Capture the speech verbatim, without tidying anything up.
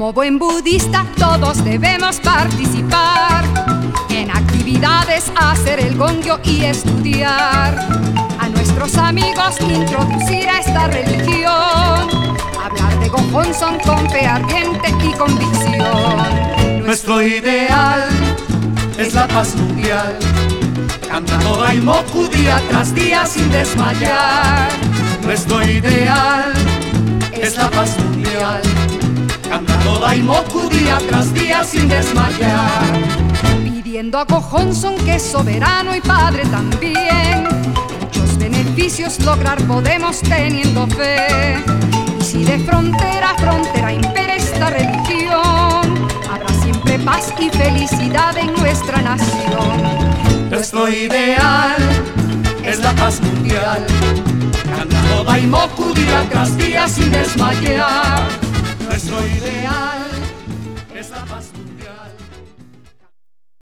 Como buen budista todos debemos participar en actividades, hacer el gongyo y estudiar. A nuestros amigos introducir a esta religión, hablar de Gojón Son con fe ardiente y convicción. Nuestro ideal es la paz mundial, cantando Daimoku día tras día sin desmayar. Nuestro ideal es la paz mundial, cantando Daimoku día tras día sin desmayar. Pidiendo a Gojón Son que es soberano y padre también, muchos beneficios lograr podemos teniendo fe. Y si de frontera a frontera impera esta religión, habrá siempre paz y felicidad en nuestra nación. Nuestro ideal es la paz mundial, cantando Daimoku día tras día sin desmayar.